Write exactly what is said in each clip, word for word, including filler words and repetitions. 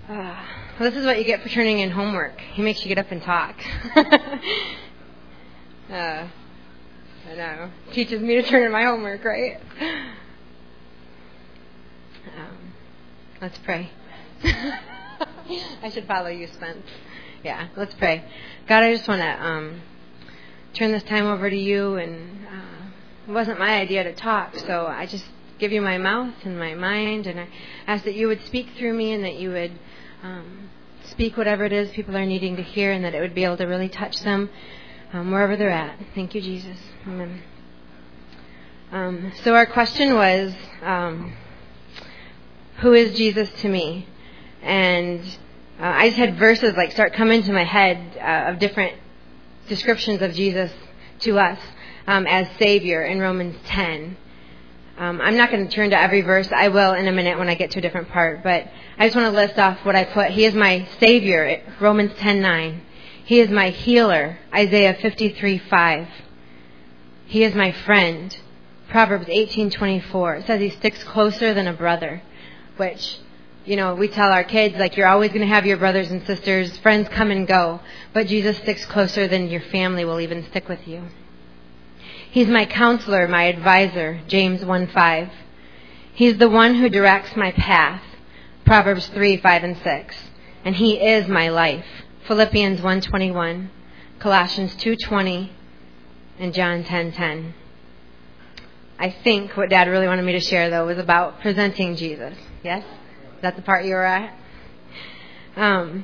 Uh, well, this is what you get for turning in homework. He makes you get up and talk. uh, I know. Teaches me to turn in my homework, right? Um, let's pray. I should follow you, Spence. Yeah, let's pray. God, I just want to um, turn this time over to you. And uh, it wasn't my idea to talk, so I just give you my mouth and my mind, and I ask that you would speak through me and that you would um, speak whatever it is people are needing to hear, and that it would be able to really touch them um, wherever they're at. Thank you, Jesus. Amen. Um, so our question was, um, who is Jesus to me? And uh, I just had verses like start coming to my head uh, of different descriptions of Jesus to us um, as Savior in Romans ten. Um, I'm not going to turn to every verse. I will in a minute when I get to a different part. But I just want to list off what I put. He is my Savior, Romans ten nine. He is my healer, Isaiah fifty-three five. He is my friend, Proverbs eighteen twenty-four. It says he sticks closer than a brother, which, you know, we tell our kids, like, you're always going to have your brothers and sisters. Friends come and go. But Jesus sticks closer than your family will even stick with you. He's my counselor, my advisor, James one five. He's the one who directs my path, Proverbs three five and six. And he is my life, Philippians one twenty-one, Colossians two twenty, and John ten ten. I think what Dad really wanted me to share, though, was about presenting Jesus. Yes? Is that the part you were at? Um,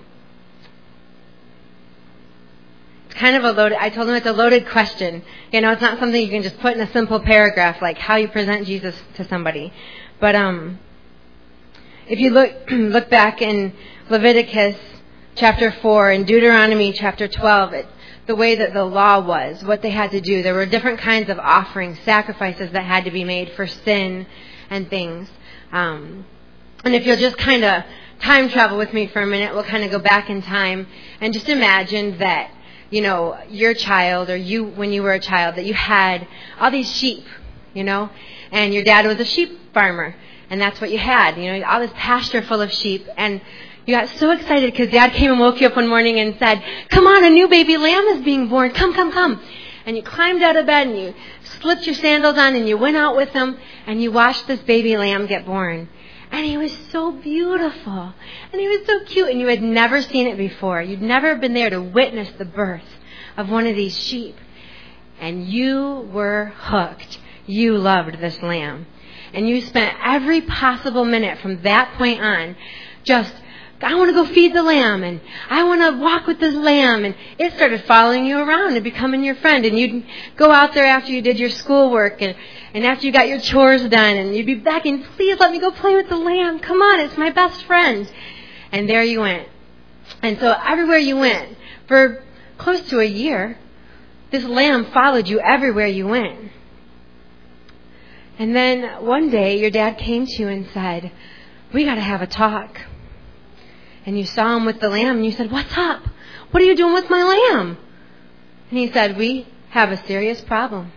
it's kind of a loaded, I told him it's a loaded question. You know, it's not something you can just put in a simple paragraph, like how you present Jesus to somebody. But um, if you look look back in Leviticus chapter four and Deuteronomy chapter twelve, it, the way that the law was, what they had to do, there were different kinds of offerings, sacrifices that had to be made for sin and things. Um, and if you'll just kind of time travel with me for a minute, we'll kind of go back in time and just imagine that, you know, your child, or you, when you were a child, that you had all these sheep, you know, and your dad was a sheep farmer, and that's what you had, you know, all this pasture full of sheep, and you got so excited because Dad came and woke you up one morning and said, come on, a new baby lamb is being born, come, come, come. And you climbed out of bed and you slipped your sandals on and you went out with him and you watched this baby lamb get born. And he was so beautiful. And he was so cute. And you had never seen it before. You'd never been there to witness the birth of one of these sheep. And you were hooked. You loved this lamb. And you spent every possible minute from that point on just, I want to go feed the lamb, and I want to walk with this lamb. And it started following you around and becoming your friend. And you'd go out there after you did your schoolwork and, and after you got your chores done, and you'd be back and, please let me go play with the lamb. Come on, it's my best friend. And there you went. And so everywhere you went, for close to a year, this lamb followed you everywhere you went. And then one day your dad came to you and said, we got to have a talk. And you saw him with the lamb and you said, what's up? What are you doing with my lamb? And he said, we have a serious problem.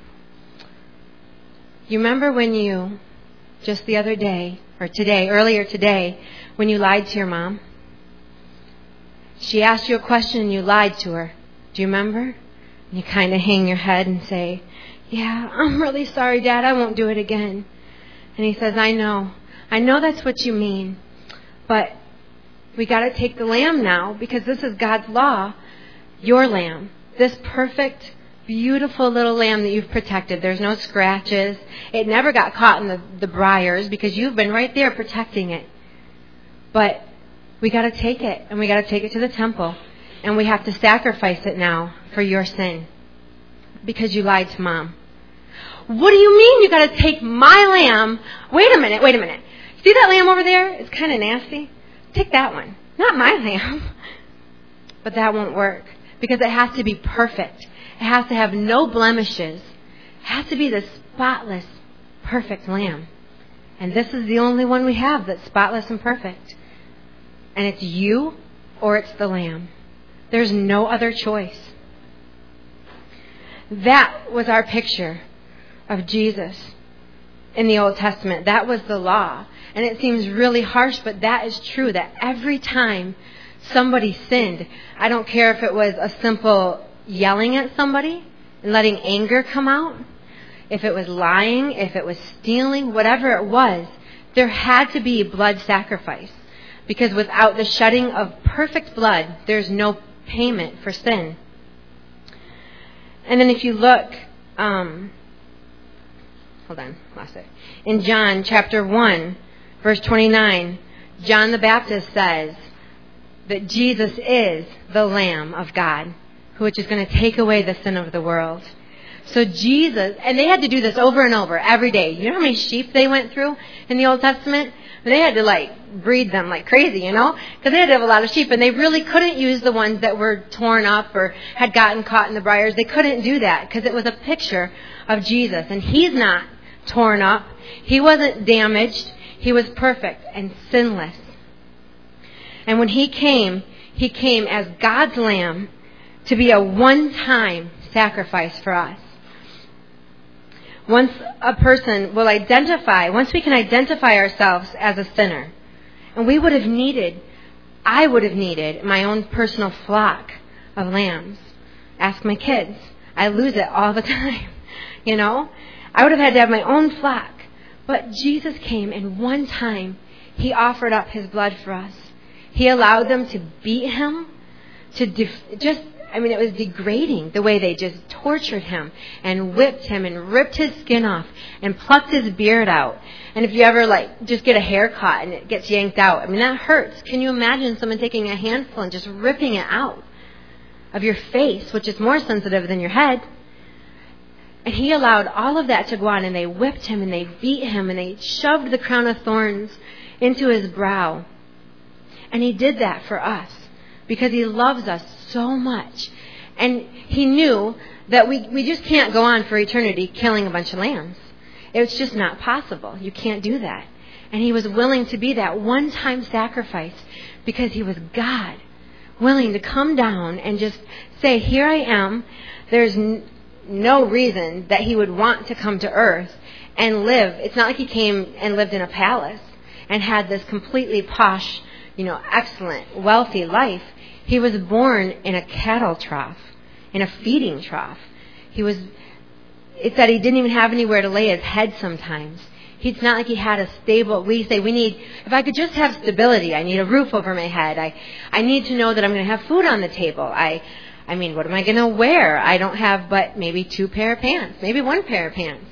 You remember when you, just the other day, or today, earlier today, when you lied to your mom? She asked you a question and you lied to her. Do you remember? And you kind of hang your head and say, yeah, I'm really sorry, Dad. I won't do it again. And he says, I know. I know that's what you mean. But we got to take the lamb now, because this is God's law, your lamb, this perfect, beautiful little lamb that you've protected. There's no scratches. It never got caught in the, the briars because you've been right there protecting it. But we got to take it, and we got to take it to the temple, and we have to sacrifice it now for your sin because you lied to Mom. What do you mean you got to take my lamb? Wait a minute, wait a minute. See that lamb over there? It's kind of nasty. Take that one. Not my lamb. But that won't work because it has to be perfect. It has to have no blemishes. It has to be the spotless, perfect lamb. And this is the only one we have that's spotless and perfect. And it's you or it's the lamb. There's no other choice. That was our picture of Jesus. in the Old Testament. That was the law. And it seems really harsh, but that is true, that every time somebody sinned, I don't care if it was a simple yelling at somebody and letting anger come out, if it was lying, if it was stealing, whatever it was, there had to be blood sacrifice. Because without the shedding of perfect blood, there's no payment for sin. And then if you look, um, hold on, lost it. In John chapter one, verse twenty-nine, John the Baptist says that Jesus is the Lamb of God, which is going to take away the sin of the world. So Jesus, and they had to do this over and over every day. You know how many sheep they went through in the Old Testament? They had to like breed them like crazy, you know, because they had to have a lot of sheep, and they really couldn't use the ones that were torn up or had gotten caught in the briars. They couldn't do that because it was a picture of Jesus, and he's not torn up. He wasn't damaged. He was perfect and sinless. And when he came, he came as God's Lamb to be a one-time sacrifice for us. Once a person will identify, once we can identify ourselves as a sinner, and we would have needed, I would have needed my own personal flock of lambs. Ask my kids. I lose it all the time, you know. I would have had to have my own flock. But Jesus came, and one time he offered up his blood for us. He allowed them to beat him, to def- just I mean, it was degrading the way they just tortured him and whipped him and ripped his skin off and plucked his beard out. And if you ever, like, just get a haircut and it gets yanked out, I mean, that hurts. Can you imagine someone taking a handful and just ripping it out of your face, which is more sensitive than your head? And he allowed all of that to go on, and they whipped him and they beat him and they shoved the crown of thorns into his brow. And he did that for us because he loves us so much. And he knew that we, we just can't go on for eternity killing a bunch of lambs. It's just not possible. You can't do that. And he was willing to be that one-time sacrifice because he was God, willing to come down and just say, here I am. There's n- no reason that he would want to come to earth and live. It's not like he came and lived in a palace and had this completely posh, you know, excellent, wealthy life. He was born in a cattle trough, in a feeding trough. He was, it said he didn't even have anywhere to lay his head sometimes. It's not like he had a stable, we say we need, if I could just have stability, I need a roof over my head. I, I need to know that I'm going to have food on the table. I, I mean, what am I going to wear? I don't have but maybe two pair of pants, maybe one pair of pants.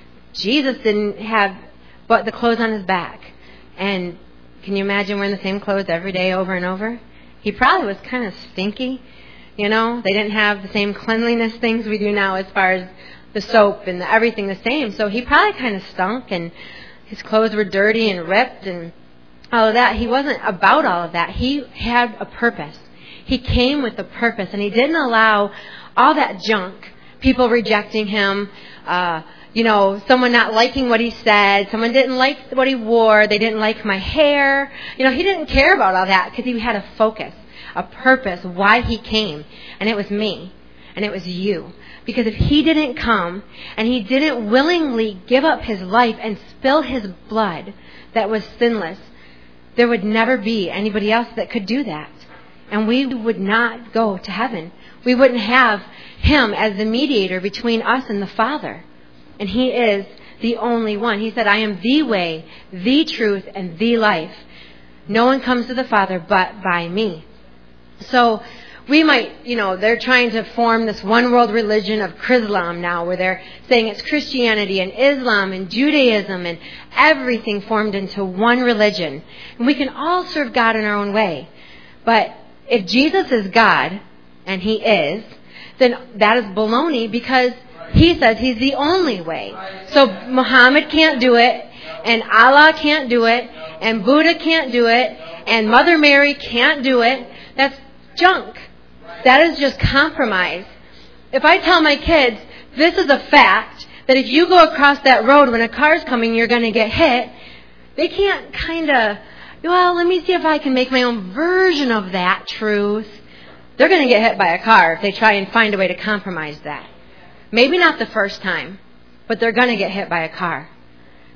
Jesus didn't have but the clothes on his back. And can you imagine wearing the same clothes every day over and over? He probably was kind of stinky, you know. They didn't have the same cleanliness things we do now as far as the soap and the, everything the same. So he probably kind of stunk, and his clothes were dirty and ripped and all of that. He wasn't about all of that. He had a purpose. He came with a purpose, and he didn't allow all that junk, people rejecting him, uh, you know, someone not liking what he said, someone didn't like what he wore, they didn't like my hair. You know, he didn't care about all that because he had a focus, a purpose, why he came. And it was me, and it was you. Because if he didn't come, and he didn't willingly give up his life and spill his blood that was sinless, there would never be anybody else that could do that. And we would not go to heaven. We wouldn't have him as the mediator between us and the Father. And he is the only one. He said, I am the way, the truth, and the life. No one comes to the Father but by me. So we might, you know, they're trying to form this one world religion of Chrislam now, where they're saying it's Christianity and Islam and Judaism and everything formed into one religion. And we can all serve God in our own way. But if Jesus is God, and he is, then that is baloney, because he says he's the only way. So Muhammad can't do it, and Allah can't do it, and Buddha can't do it, and Mother Mary can't do it. That's junk. That is just compromise. If I tell my kids, this is a fact, that if you go across that road when a car's coming, you're going to get hit, they can't kind of, well, let me see if I can make my own version of that truth. They're going to get hit by a car if they try and find a way to compromise that. Maybe not the first time, but they're going to get hit by a car.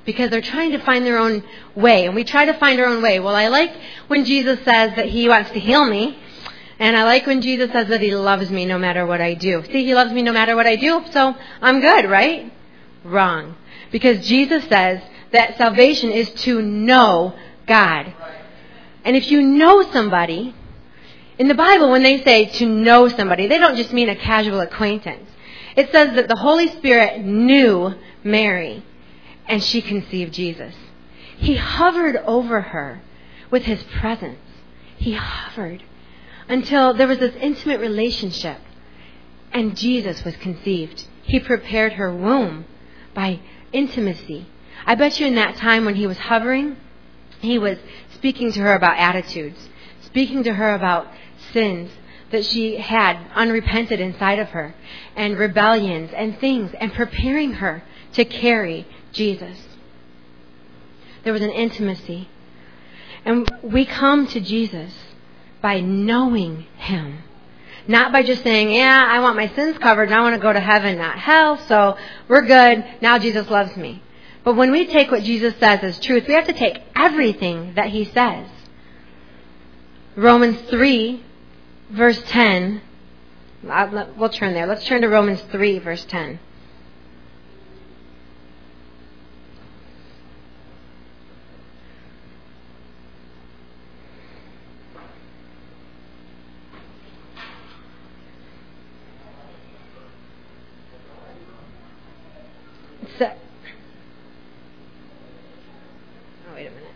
because they're trying to find their own way. And we try to find our own way. Well, I like when Jesus says that he wants to heal me. And I like when Jesus says that he loves me no matter what I do. See, he loves me no matter what I do, so I'm good, right? Wrong. Because Jesus says that salvation is to know God. And if you know somebody, in the Bible, when they say to know somebody, they don't just mean a casual acquaintance. It says that the Holy Spirit knew Mary, and she conceived Jesus. He hovered over her with his presence. He hovered until there was this intimate relationship, and Jesus was conceived. He prepared her womb by intimacy. I bet you in that time when he was hovering, he was speaking to her about attitudes, speaking to her about sins that she had unrepented inside of her, and rebellions and things, and preparing her to carry Jesus. There was an intimacy. And we come to Jesus by knowing him. Not by just saying, yeah, I want my sins covered and I want to go to heaven, not hell, so we're good. Now Jesus loves me. But when we take what Jesus says as truth, we have to take everything that he says. Romans three, verse ten. We'll turn there. Let's turn to Romans three, verse ten. So, oh, wait a minute.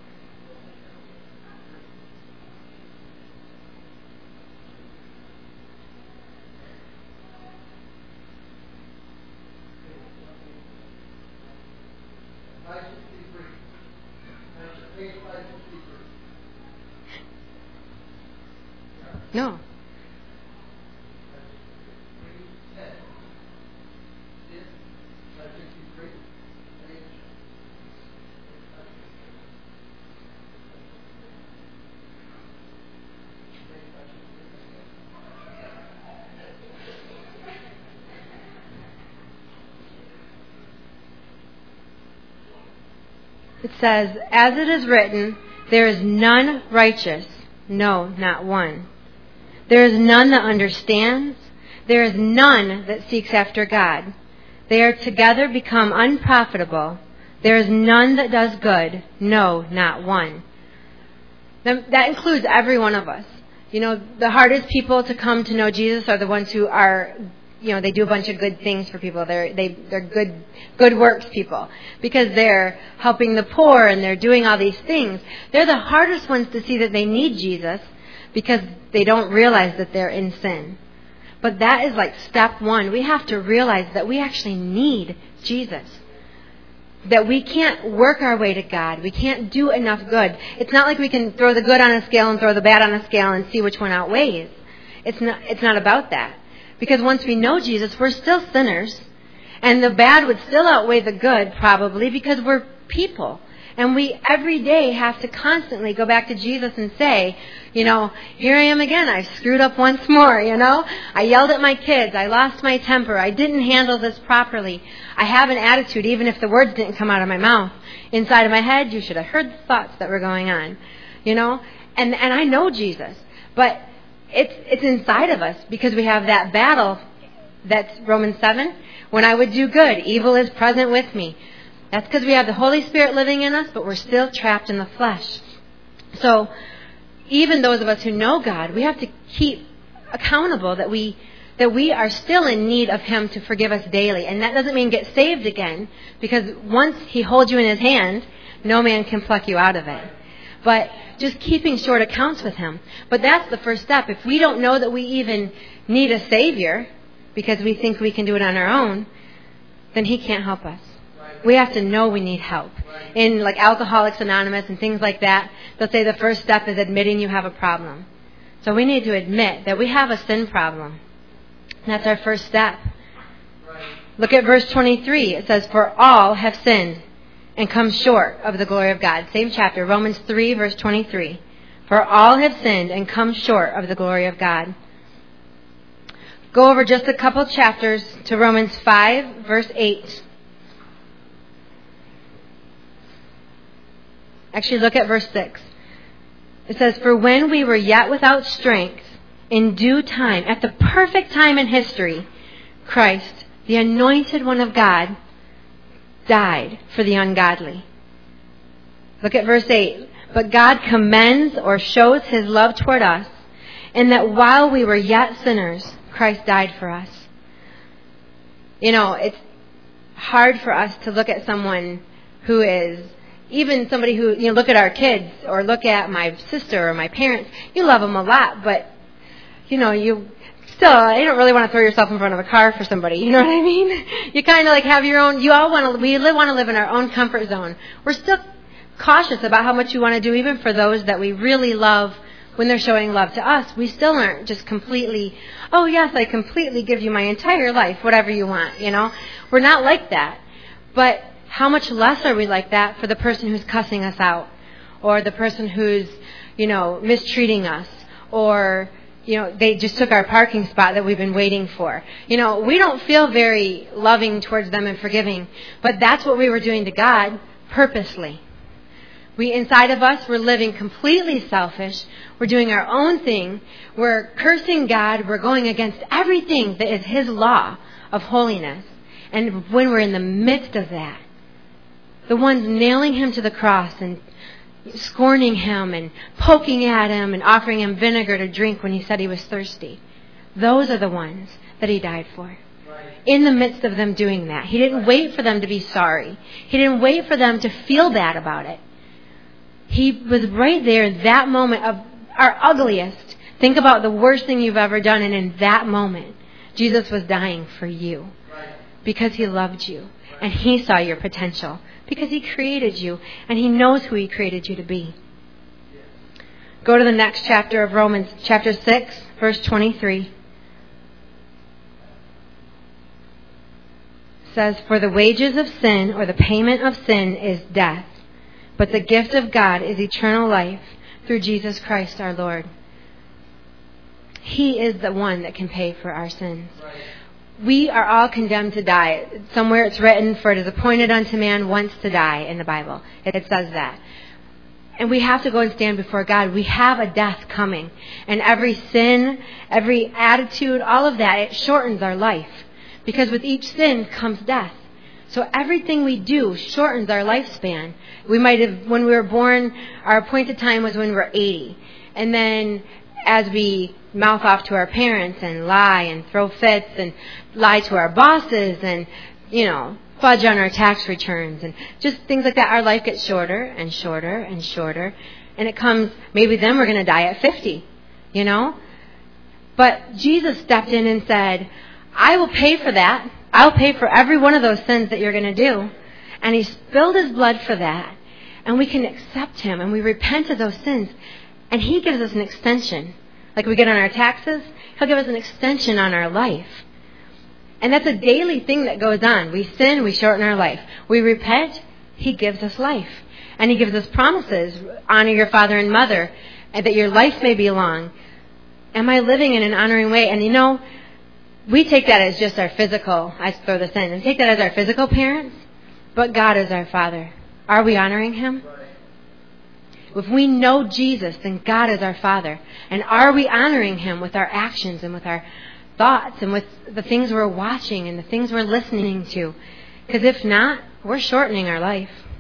No. It says, as it is written, there is none righteous, no, not one. There is none that understands. There is none that seeks after God. They are together become unprofitable. There is none that does good, no, not one. That includes every one of us. You know, the hardest people to come to know Jesus are the ones who are, you know, they do a bunch of good things for people. They're they they're good good works people because they're helping the poor and they're doing all these things. They're the hardest ones to see that they need Jesus because they don't realize that they're in sin. But that is like step one. We have to realize that we actually need Jesus. That we can't work our way to God. We can't do enough good. It's not like we can throw the good on a scale and throw the bad on a scale and see which one outweighs. It's not, it's not about that. Because once we know Jesus, we're still sinners. And the bad would still outweigh the good, probably, because we're people. And we every day have to constantly go back to Jesus and say, you know, here I am again. I've screwed up once more, you know. I yelled at my kids. I lost my temper. I didn't handle this properly. I have an attitude, even if the words didn't come out of my mouth. Inside of my head, you should have heard the thoughts that were going on, you know. And and I know Jesus. But it's it's inside of us because we have that battle. That's Romans seven. When I would do good, evil is present with me. That's because we have the Holy Spirit living in us, but we're still trapped in the flesh. So even those of us who know God, we have to keep accountable that we that we are still in need of him to forgive us daily. And that doesn't mean get saved again, because once he holds you in his hand, no man can pluck you out of it. But just keeping short accounts with him. But that's the first step. If we don't know that we even need a Savior, because we think we can do it on our own, then he can't help us. We have to know we need help. In like Alcoholics Anonymous and things like that, they'll say the first step is admitting you have a problem. So we need to admit that we have a sin problem. That's our first step. Look at verse twenty-three. It says, for all have sinned and come short of the glory of God. Same chapter, Romans three, verse twenty-three. For all have sinned and come short of the glory of God. Go over just a couple chapters to Romans five, verse eight. Actually, look at verse six. It says, "For when we were yet without strength, in due time, at the perfect time in history, Christ, the anointed one of God, died for the ungodly." Look at verse eight. "But God commends or shows his love toward us, in that while we were yet sinners, Christ died for us." You know, it's hard for us to look at someone who is, even somebody who, you know, look at our kids or look at my sister or my parents. You love them a lot, but, you know, you still, you don't really want to throw yourself in front of a car for somebody. You know what I mean? You kind of like have your own, you all want to, we live, want to live in our own comfort zone. We're still cautious about how much we want to do, even for those that we really love. When they're showing love to us, we still aren't just completely, "Oh yes, I completely give you my entire life, whatever you want," you know. We're not like that. But how much less are we like that for the person who's cussing us out, or the person who's, you know, mistreating us, or, you know, they just took our parking spot that we've been waiting for. You know, we don't feel very loving towards them and forgiving, but that's what we were doing to God purposely. We, inside of us, we're living completely selfish. We're doing our own thing. We're cursing God. We're going against everything that is his law of holiness. And when we're in the midst of that, the ones nailing him to the cross and scorning him and poking at him and offering him vinegar to drink when he said he was thirsty, those are the ones that he died for. In the midst of them doing that, he didn't wait for them to be sorry. He didn't wait for them to feel bad about it. He was right there in that moment of our ugliest. Think about the worst thing you've ever done, and in that moment, Jesus was dying for you because he loved you and he saw your potential, because he created you and he knows who he created you to be. Go to the next chapter of Romans, chapter six, verse twenty-three. It says, "For the wages of sin, or the payment of sin, is death. But the gift of God is eternal life through Jesus Christ our Lord." He is the one that can pay for our sins. Right. We are all condemned to die. Somewhere it's written, "For it is appointed unto man once to die," in the Bible. It says that. And we have to go and stand before God. We have a death coming. And every sin, every attitude, all of that, it shortens our life. Because with each sin comes death. So everything we do shortens our lifespan. We might have, when we were born, our appointed time was when we were eighty. And then as we mouth off to our parents and lie and throw fits and lie to our bosses and, you know, fudge on our tax returns and just things like that, our life gets shorter and shorter and shorter. And it comes, maybe then we're going to die at fifty, you know. But Jesus stepped in and said, "I will pay for that. I'll pay for every one of those sins that you're going to do." And he spilled his blood for that. And we can accept him and we repent of those sins. And he gives us an extension. Like we get on our taxes, he'll give us an extension on our life. And that's a daily thing that goes on. We sin, we shorten our life. We repent, he gives us life. And he gives us promises. Honor your father and mother, and that your life may be long. Am I living in an honoring way? And you know, we take that as just our physical, I throw this in, and take that as our physical parents, but God is our Father. Are we honoring him? If we know Jesus, then God is our Father. And are we honoring him with our actions and with our thoughts and with the things we're watching and the things we're listening to? Because if not, we're shortening our life.